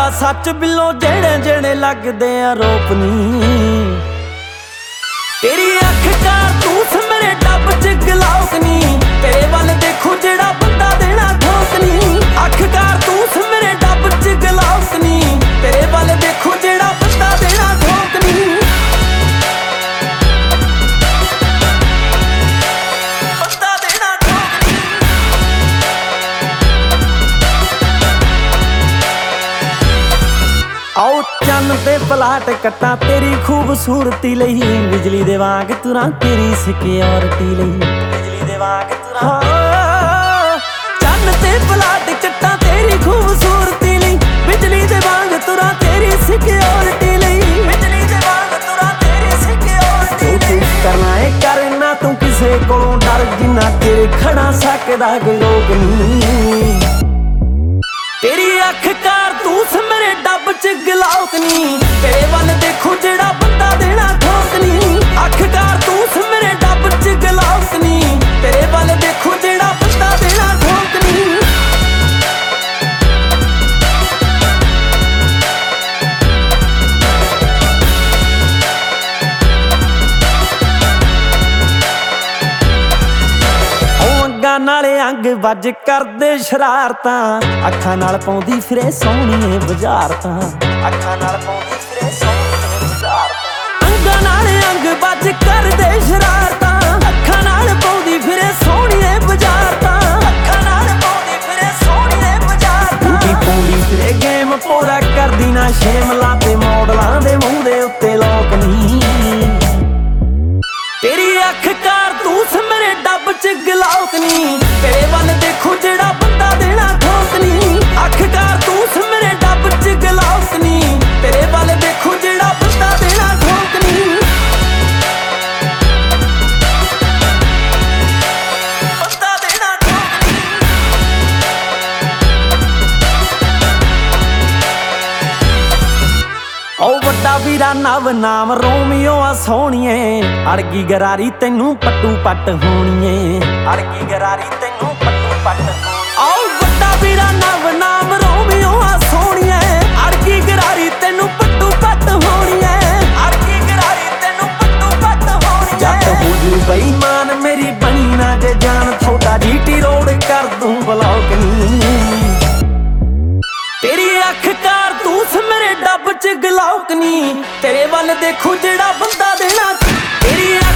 सच बिलों जेड़े जेड़े लगदे आरोप नी। तेरी अख कारतूस मेरे डब च गलाउक नी, तेरे वल देखो जेड़ा बंदा देना ठोक नी। अख कारतूस मेरे डब च गलाउक नी, तेरे वल देखो जेड़ा बंदा देना ठोक नी। बंदा देना ठोक नी। आओ चन्न ते पलाट कट्टा तेरी खूबसूरती लई, बिजली दे वांग तुरां तेरी सिक्योरिटी लई, बिजली दे वांग तुरां। चन्न ते पलाट कट्टा तेरी खूबसूरती लई, बिजली दे वांग तुरां तेरी सिक्योरिटी लई, बिजली दे वांग तुरां तेरी सिक्योरिटी लई। जो करना है करना तू किसे कोलों डर, जिन्ना तेरे खड़ा सकदा कोई रोक नी। तेरी अख कारतूस मेरे डब च गलाउक नी, तेरे वल देखो जेड़ा बंदा देना ठोक नी। अख कारतूस मेरे डब च गलाउक नी, तेरे वल देखो जेड़ा बंदा देना ठोक नी। नाले अंग वज करदे शरारतां, अखां नाल पाउंदी फिरे सोहणीए बुझारतां, अखां नाल पाउंदी फिरे सोहणीए बुझारतां। अंगां नाल अंग वज करदे शरारतां, अखां नाल पाउंदी फिरे सोहणीए बुझारतां, अखां नाल पाउंदी फिरे सोहणीए बुझारतां। टूटी पाउंदी फिरे गेम पूरा करदी ना शेमला ते मॉडलां दे मूंह दे उत्ते लोक नी। तेरी अख कारतूस मेरे डब च गलाउक नी, तेरे वल देखो जेड़ा बंदा देना ठोक नी। अख कारतूस मेरे डब च गलाउक नी, तेरे वल देखो जेड़ा बंदा देना ठोक नी। बंदा देना ठोक नी। ओ वड्डा वीरा नव नाम रोमियो आ सोहणीए, अड़गी गरारी तैनू पट्टू पट होणीए, अड़गी गरारी तैनू पट्टू पट होणी। आओ वड्डा वीरा नव नाम रोमियो आ सोहणीए, अड़गी गरारी तैनू पट्टू पट होणीए, अड़गी गरारी तैनू पट्टू पट होणीए। जट हो जू बेईमान मेरी बनी ना जे जान, छोटा जीटी रोड कर दूं ब्लॉक नी। तेरी अख कारतूस मेरे डब च गलाउक नी, तेरे वल देखो जेड़ा बंदा देना। तेरी